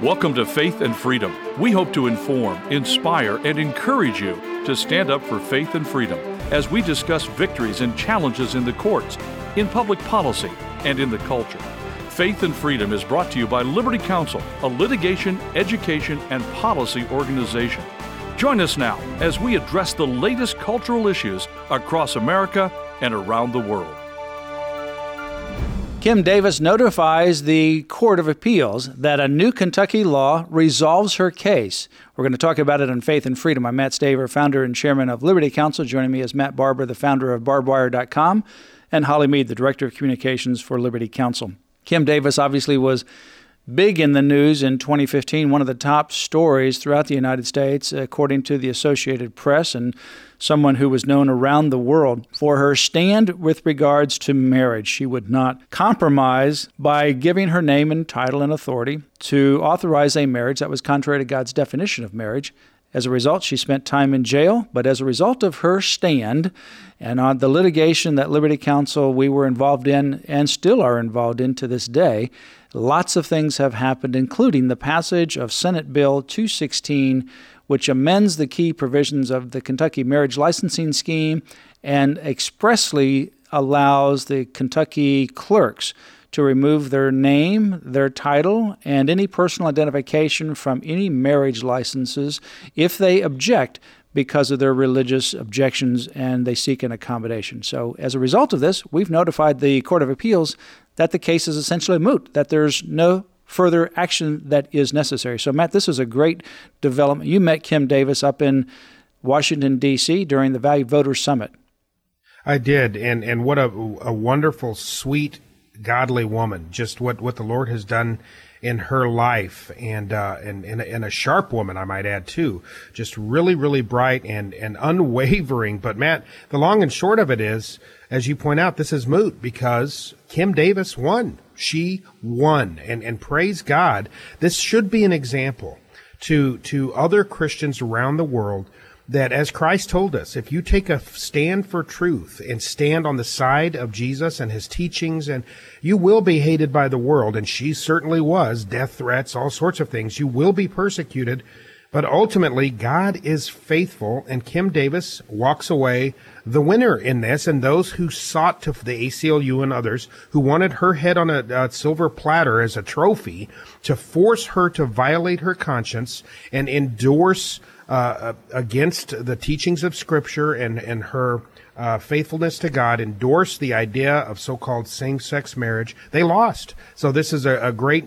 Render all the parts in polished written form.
Welcome to Faith and Freedom. We hope to inform, inspire, and encourage you to stand up for faith and freedom as we discuss victories and challenges in the courts, in public policy, and in the culture. Faith and Freedom is brought to you by Liberty Counsel, a litigation, education, and policy organization. Join us now as we address the latest cultural issues across America and around the world. Kim Davis notifies the Court of Appeals that a new Kentucky law resolves her case. We're going to talk about it on Faith and Freedom. I'm Matt Staver, founder and chairman of Liberty Counsel. Joining me is Matt Barber, the founder of barbedwire.com, and Holly Mead, the director of communications for Liberty Counsel. Kim Davis obviously was big in the news in 2015, one of the top stories throughout the United States, according to the Associated Press, and someone who was known around the world for her stand with regards to marriage. She would not compromise by giving her name and title and authority to authorize a marriage that was contrary to God's definition of marriage. As a result, she spent time in jail, but as a result of her stand and on the litigation that Liberty Counsel we were involved in and still are involved in to this day, lots of things have happened, including the passage of Senate Bill 216, which amends the key provisions of the Kentucky marriage licensing scheme and expressly allows the Kentucky clerks to remove their name, their title, and any personal identification from any marriage licenses if they object because of their religious objections and they seek an accommodation. So as a result of this, we've notified the Court of Appeals that the case is essentially moot, that there's no further action that is necessary. So Matt, this is a great development. You met Kim Davis up in Washington, D.C. during the Value Voters Summit. I did, and what a wonderful, sweet, godly woman. Just what the Lord has done in her life, and a sharp woman, I might add too. Just really, really bright and unwavering. But Matt, the long and short of it is, as you point out, this is moot because Kim Davis won. She won, and praise God. This should be an example to other Christians around the world that, as Christ told us, if you take a stand for truth and stand on the side of Jesus and his teachings, and you will be hated by the world, and she certainly was, death threats, all sorts of things. You will be persecuted, but ultimately God is faithful, and Kim Davis walks away the winner in this, and those who sought to, the ACLU and others, who wanted her head on a silver platter as a trophy to force her to violate her conscience and endorse against the teachings of Scripture and her faithfulness to God, endorse the idea of so-called same-sex marriage, they lost. So this is a great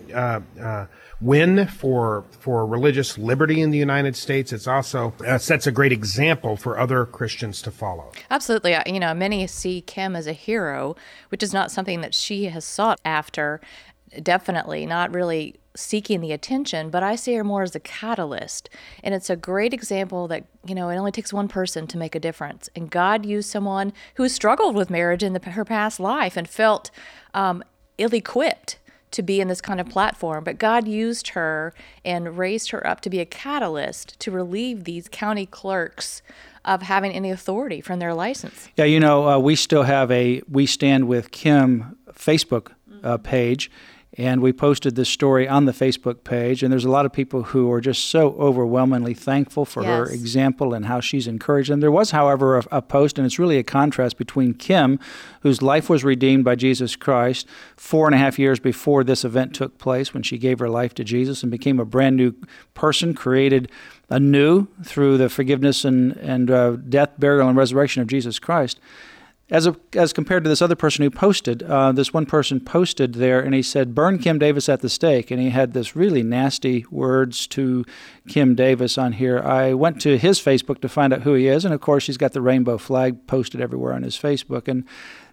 win for religious liberty in the United States. It's also sets a great example for other Christians to follow. Absolutely. Many see Kim as a hero, which is not something that she has sought after. Definitely not really seeking the attention, but I see her more as a catalyst. And it's a great example that, it only takes one person to make a difference. And God used someone who has struggled with marriage in her past life and felt ill-equipped to be in this kind of platform. But God used her and raised her up to be a catalyst to relieve these county clerks of having any authority from their license. Yeah, we still have a We Stand With Kim Facebook page. And we posted this story on the Facebook page, and there's a lot of people who are just so overwhelmingly thankful for her example and how she's encouraged them. There was, however, a post, and it's really a contrast between Kim, whose life was redeemed by Jesus Christ 4.5 years before this event took place when she gave her life to Jesus and became a brand new person, created anew through the forgiveness and death, burial, and resurrection of Jesus Christ. As compared to this other person who posted, this one person posted there, and he said, "Burn Kim Davis at the stake," and he had this really nasty words to Kim Davis on here. I went to his Facebook to find out who he is, and of course he's got the rainbow flag posted everywhere on his Facebook, and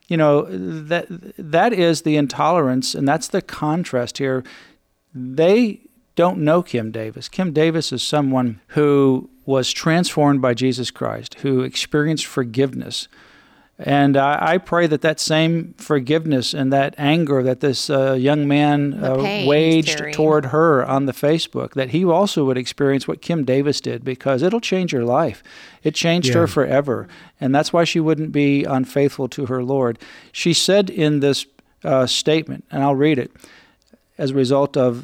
that is the intolerance, and that's the contrast here. They don't know Kim Davis. Kim Davis is someone who was transformed by Jesus Christ, who experienced forgiveness. And I pray that same forgiveness and that anger that this young man waged toward her on the Facebook, that he also would experience what Kim Davis did, because it'll change her life. It changed her forever. And that's why she wouldn't be unfaithful to her Lord. She said in this statement, and I'll read it, as a result of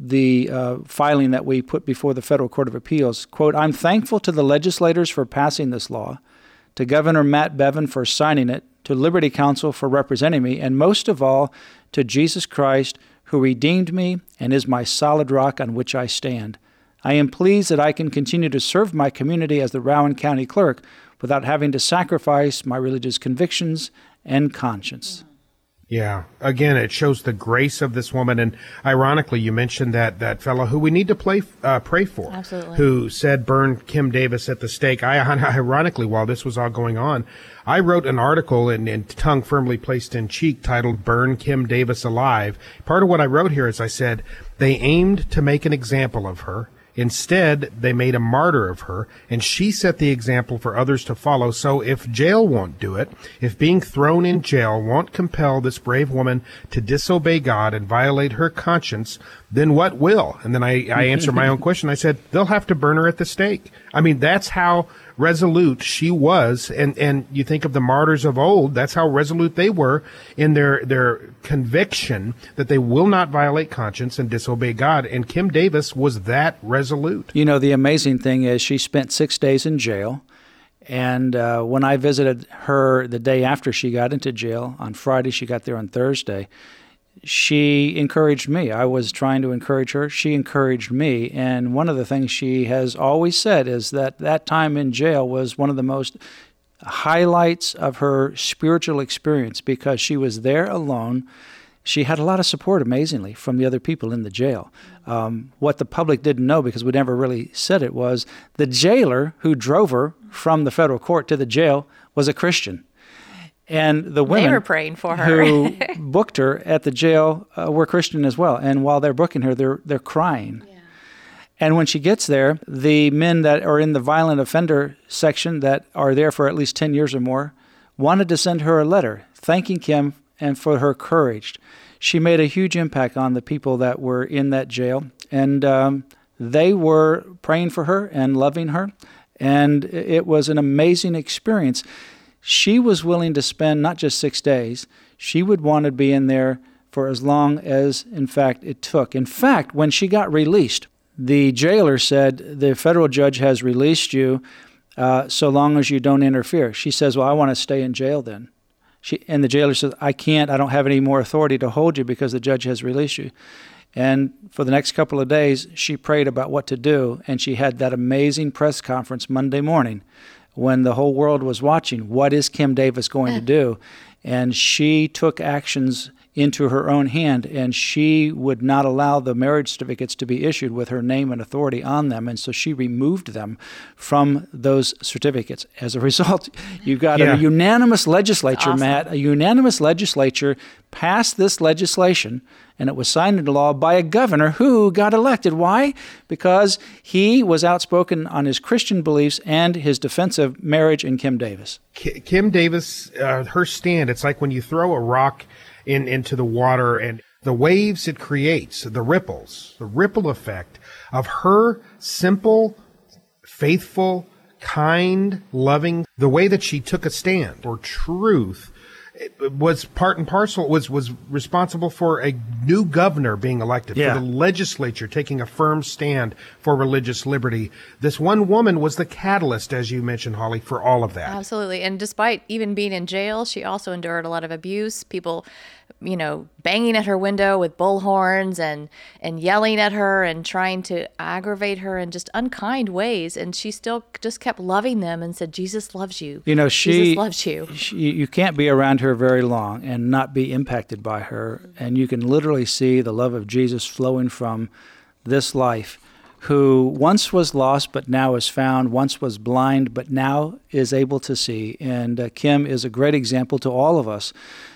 the filing that we put before the Federal Court of Appeals. Quote, I'm thankful to the legislators for passing this law, to Governor Matt Bevin for signing it, to Liberty Counsel for representing me, and most of all, to Jesus Christ, who redeemed me and is my solid rock on which I stand. I am pleased that I can continue to serve my community as the Rowan County Clerk without having to sacrifice my religious convictions and conscience. Yeah. Again, it shows the grace of this woman. And ironically, you mentioned that fellow who we need to pray for. Absolutely. Who said burn Kim Davis at the stake. Ironically, while this was all going on, I wrote an article in Tongue Firmly Placed in Cheek titled Burn Kim Davis Alive. Part of what I wrote here is I said they aimed to make an example of her. Instead, they made a martyr of her, and she set the example for others to follow. So if jail won't do it, if being thrown in jail won't compel this brave woman to disobey God and violate her conscience, then what will? And then I answered my own question. I said, they'll have to burn her at the stake. I mean, that's how resolute she was. And you think of the martyrs of old, that's how resolute they were in their conviction that they will not violate conscience and disobey God. And Kim Davis was that resolute. You know, the amazing thing is she spent 6 days in jail. And when I visited her the day after she got into jail, on Friday, she got there on Thursday, she encouraged me. I was trying to encourage her. She encouraged me. And one of the things she has always said is that time in jail was one of the most highlights of her spiritual experience because she was there alone. She had a lot of support, amazingly, from the other people in the jail. What the public didn't know, because we never really said it, was the jailer who drove her from the federal court to the jail was a Christian. And the women they were praying for her. who booked her at the jail were Christian as well. And while they're booking her, they're crying. Yeah. And when she gets there, the men that are in the violent offender section that are there for at least 10 years or more wanted to send her a letter thanking Kim and for her courage. She made a huge impact on the people that were in that jail. And they were praying for her and loving her. And it was an amazing experience. She was willing to spend not just 6 days. She would want to be in there for as long as, in fact, it took. In fact, when she got released, the jailer said, the federal judge has released you so long as you don't interfere. She says, well, I want to stay in jail then. And the jailer says, I can't. I don't have any more authority to hold you because the judge has released you. And for the next couple of days, she prayed about what to do, and she had that amazing press conference Monday morning when the whole world was watching. What is Kim Davis going to do? And she took actions into her own hand, and she would not allow the marriage certificates to be issued with her name and authority on them, and so she removed them from those certificates. As a result, you've got a unanimous legislature, awesome. Matt, a unanimous legislature passed this legislation, and it was signed into law by a governor who got elected. Why? Because he was outspoken on his Christian beliefs and his defense of marriage in Kim Davis. Kim Davis, her stand, it's like when you throw a rock into the water and the waves it creates, the ripple effect of her simple, faithful, kind, loving, the way that she took a stand for truth was part and parcel, was responsible for a new governor being elected, for the legislature taking a firm stand for religious liberty. This one woman was the catalyst, as you mentioned, Holly, for all of that. Absolutely. And despite even being in jail, she also endured a lot of abuse. People, banging at her window with bullhorns and yelling at her and trying to aggravate her in just unkind ways. And she still just kept loving them and said, Jesus loves you. Jesus loves you. You can't be around her very long and not be impacted by her. And you can literally see the love of Jesus flowing from this life, who once was lost but now is found, once was blind but now is able to see. And Kim is a great example to all of us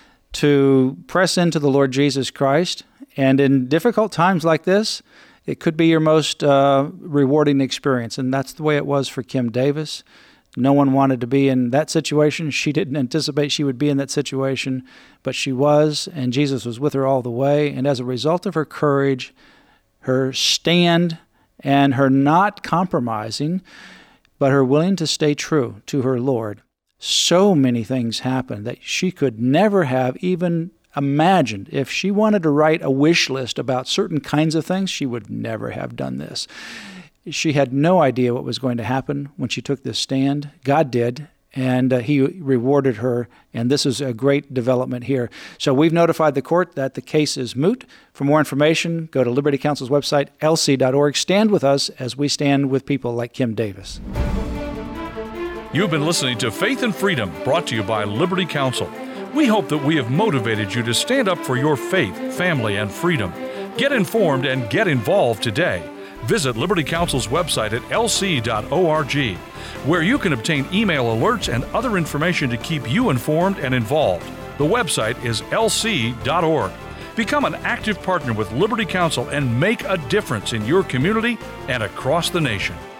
to press into the Lord Jesus Christ. And in difficult times like this, it could be your most rewarding experience. And that's the way it was for Kim Davis. No one wanted to be in that situation. She didn't anticipate she would be in that situation, but she was, and Jesus was with her all the way. And as a result of her courage, her stand, and her not compromising, but her willing to stay true to her Lord, so many things happened that she could never have even imagined if she wanted to write a wish list about certain kinds of things, she would never have done this. She had no idea what was going to happen when she took this stand. God did, and he rewarded her, and this is a great development here. So we've notified the court that the case is moot. For more information, go to Liberty Counsel's website, lc.org. Stand with us as we stand with people like Kim Davis. You've been listening to Faith and Freedom, brought to you by Liberty Counsel. We hope that we have motivated you to stand up for your faith, family, and freedom. Get informed and get involved today. Visit Liberty Counsel's website at lc.org, where you can obtain email alerts and other information to keep you informed and involved. The website is lc.org. Become an active partner with Liberty Counsel and make a difference in your community and across the nation.